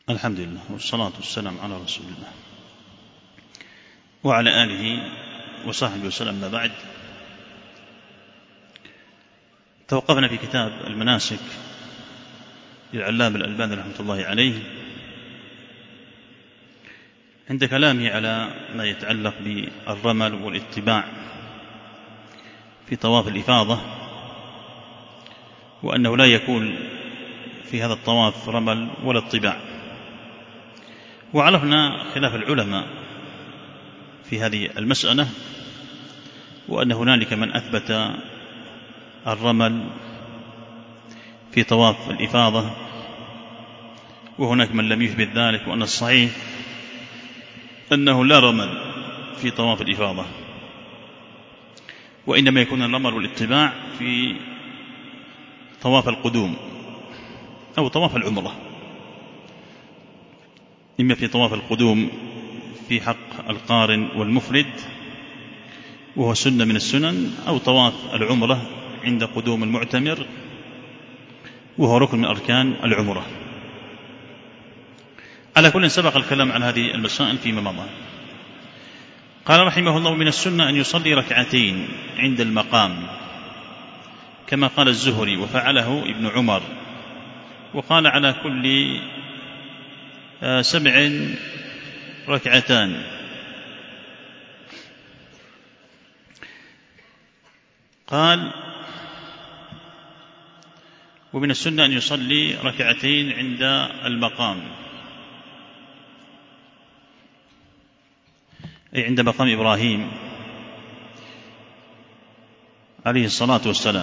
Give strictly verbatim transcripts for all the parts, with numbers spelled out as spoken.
الحمد لله والصلاة والسلام على رسول الله وعلى آله وصحبه وسلم. ما بعد، توقفنا في كتاب المناسك للعلامة الألباني رحمة الله عليه عند كلامه على ما يتعلق بالرمل والاتباع في طواف الإفاضة، وأنه لا يكون في هذا الطواف رمل ولا اتباع. وعرفنا خلاف العلماء في هذه المسألة، وأن هنالك من أثبت الرمل في طواف الإفاضة، وهناك من لم يثبت ذلك، وأن الصحيح أنه لا رمل في طواف الإفاضة، وإنما يكون الرمل والاتباع في طواف القدوم أو طواف العمرة، إما في طواف القدوم في حق القارن والمفرد وهو سنة من السنن، أو طواف العمرة عند قدوم المعتمر وهو ركن من أركان العمرة. على كل سبق الكلام عن هذه المسائل فيما مضى. قال رحمه الله: من السنة أن يصلي ركعتين عند المقام، كما قال الزهري وفعله ابن عمر، وقال على كل سبع ركعتان. قال: ومن السنة أن يصلي ركعتين عند المقام، أي عند مقام إبراهيم عليه الصلاة والسلام.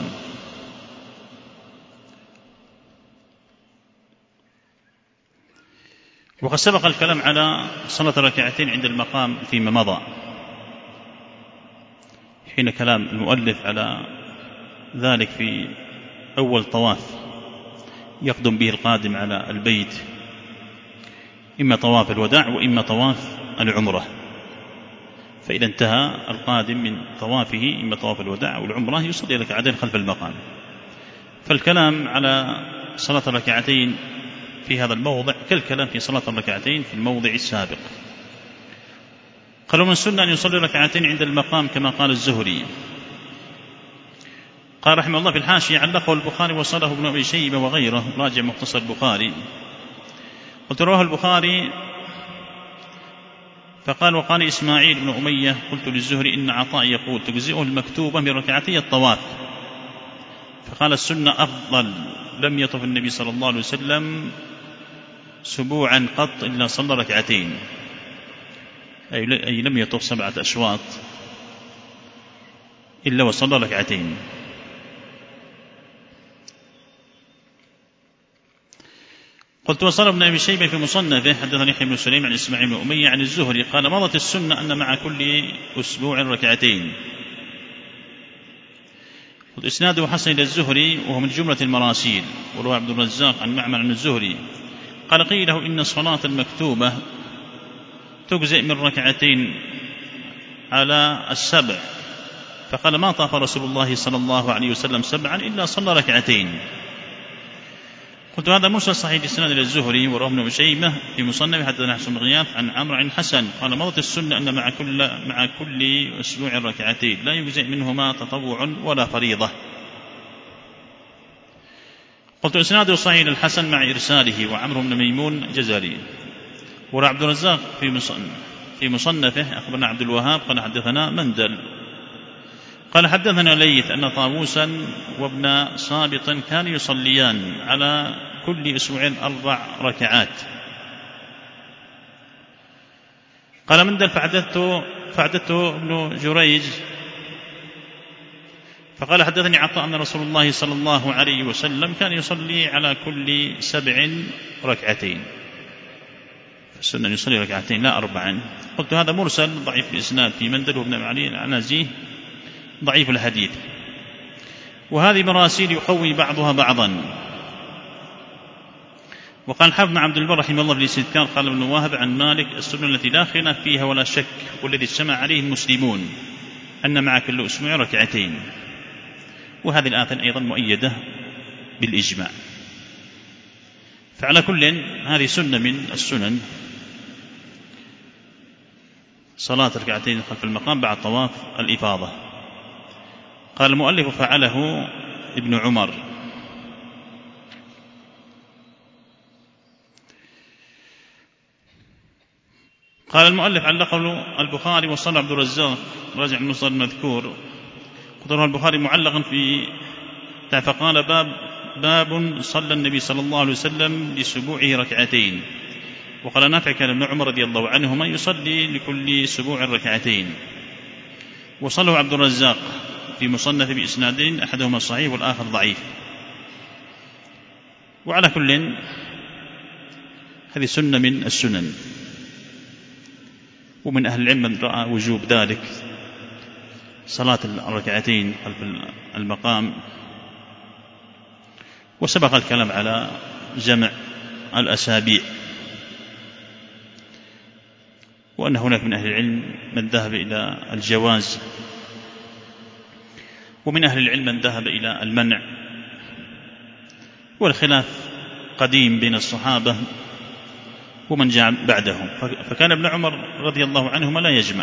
وقد سبق الكلام على صلاة الركعتين عند المقام فيما مضى، حين كلام المؤلف على ذلك في أول طواف يقدم به القادم على البيت، إما طواف الوداع وإما طواف العمرة. فإذا انتهى القادم من طوافه إما طواف الوداع أو العمرة يصلي ركعتين خلف المقام. فالكلام على صلاة الركعتين في هذا الموضع كالكلام في صلاة الركعتين في الموضع السابق. قالوا: من السنة أن يصلي ركعتين عند المقام كما قال الزهري. قال رحمه الله في الحاشية: علقه البخاري وصله ابن أبي شيبة وغيره، راجع مختصر البخاري. قلت: رواه البخاري فقال: وقال إسماعيل بن أمية: قلت للزهري إن عطاء يقول تجزئه المكتوبة من ركعتي الطواف، فقال: السنة أفضل، لم يطف النبي صلى الله عليه وسلم سبوعا قط إلا صلى ركعتين، أي لم يطف سبعة أشواط إلا وصلى ركعتين. قلت: وصل ابن أبي شيبة في مصنفه حدثني يحيى بن سليم عن إسماعيل بن أمية عن الزهري قال: مضت السنة أن مع كل أسبوع ركعتين. قلت: إسناده حسن إلى الزهري وهو من جملة المراسيل، وروى عبد الرزاق عن معمر عن الزهري قال: قيل له إن الصلاة المكتوبة تجزئ من ركعتين على السبع، فقال: ما طاف رسول الله صلى الله عليه وسلم سبعا إلا صلى ركعتين. قلت: هذا موسى صحيح الإسناد إلى الزهري، ورواه ابن أبي شيبة في مصنف حدثنا حسن بن غياث عن عمرو عن حسن قال: مضت السنة أن مع كل مع كل أسبوع ركعتين لا يجزئ منهما تطوع ولا فريضة. قلت: إسناده صحيح الحسن مع إرساله، وعمرو بن ميمون جزري. وروى عبد الرزاق في في مصنفه أخبرنا عبد الوهاب قال: حدثنا مندل قال: حدثنا ليث أن طاووسا وابن صابط كانوا يصليان على كل أسبوع أربع ركعات. قال مندل: فعددته فعددته ابن جريج فقال: حدثني عطاء أن رسول الله صلى الله عليه وسلم كان يصلي على كل سبع ركعتين، فالسنة يصلي ركعتين لا أربعا. قلت: هذا مرسل ضعيف الإسناد في مندل وابن علي العنزي ضعيف الحديث، وهذه مراسيل يقوي بعضها بعضا. وقال حافظ عبد البر رحمه الله في الاستذكار قال ابن واهب عن مالك: السنة التي لا خلاف فيها ولا شك والذي اجتمع عليه المسلمون أن مع كل أسبوع ركعتين. وهذه الآية أيضا مؤيدة بالإجماع. فعلى كل هذه سنة من السنن، صلاة ركعتين خلف المقام بعد طواف الإفاضة. قال المؤلف: فعله ابن عمر. قال المؤلف: علقه البخاري وصلى عبد الرزاق راجع المصدر المذكور، قدره البخاري معلقا في فقال: باب باب صلى النبي صلى الله عليه وسلم لسبوعه ركعتين. وقال نافع: كان ابن عمر رضي الله عنهما يصلي لكل سبوع ركعتين. وصله عبد الرزاق في مصنف بإسنادين، أحدهما صحيح والآخر ضعيف. وعلى كل هذه سنة من السنن، ومن أهل العلم من رأى وجوب ذلك، صلاة الركعتين خلف المقام. وسبق الكلام على جمع الأسابيع، وأن هناك من أهل العلم من ذهب إلى الجواز، ومن أهل العلم من ذهب إلى المنع، والخلاف قديم بين الصحابة ومن جاء بعدهم. فكان ابن عمر رضي الله عنهما لا يجمع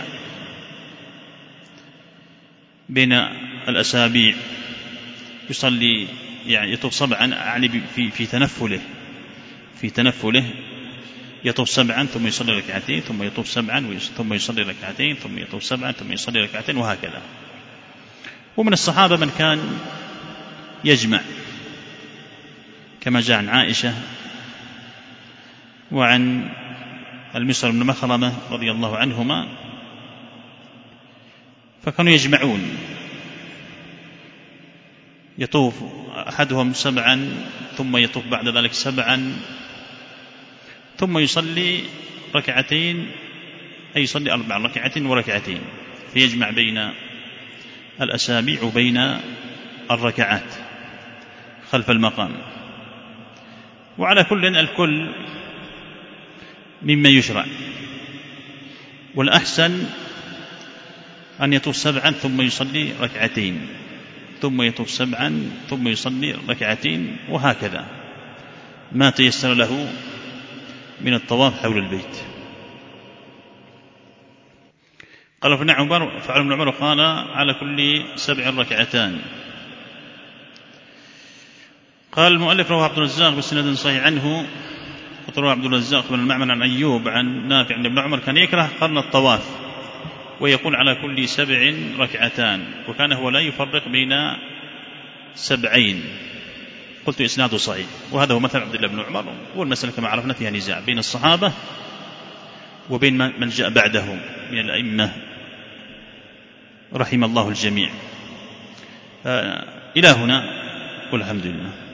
بين الأسابيع، يصلي يعني يطوف سبعا، يعني في في تنفله في تنفله يطوف سبعا ثم يصلي ركعتين ثم يطوف سبعا ثم يصلي ركعتين ثم يطوف سبعا ثم يصلي ركعتين، وهكذا. ومن الصحابة من كان يجمع، كما جاء عن عائشة وعن المسور بن مخرمة رضي الله عنهما، فكانوا يجمعون، يطوف أحدهم سبعا ثم يطوف بعد ذلك سبعا ثم يصلي ركعتين، أي يصلي أربع ركعتين وركعتين، فيجمع بين الأسابيع وبين الركعات خلف المقام. وعلى كل الكل مما يشرع، والأحسن أن يطوف سبعا ثم يصلي ركعتين ثم يطوف سبعا ثم يصلي ركعتين، وهكذا ما تيسر له من الطواف حول البيت. قال ابن عمر: فعل ابن عمر قال: على كل سبع ركعتان. قال المؤلف: رواه عبد الرزاق بسند صحيح عنه، وروى عبد الرزاق بن المعمر عن أيوب عن نافع عن ابن عمر كان يكره قرن الطواف ويقول على كل سبع ركعتان، وكان هو لا يفرق بين سبعين. قلت إسناده صحيح، وهذا هو مثل عبد الله بن عمر. والمسألة كما عرفنا فيها نزاع بين الصحابة وبين من جاء بعدهم من الأئمة رحم الله الجميع. إلى هنا والحمد لله.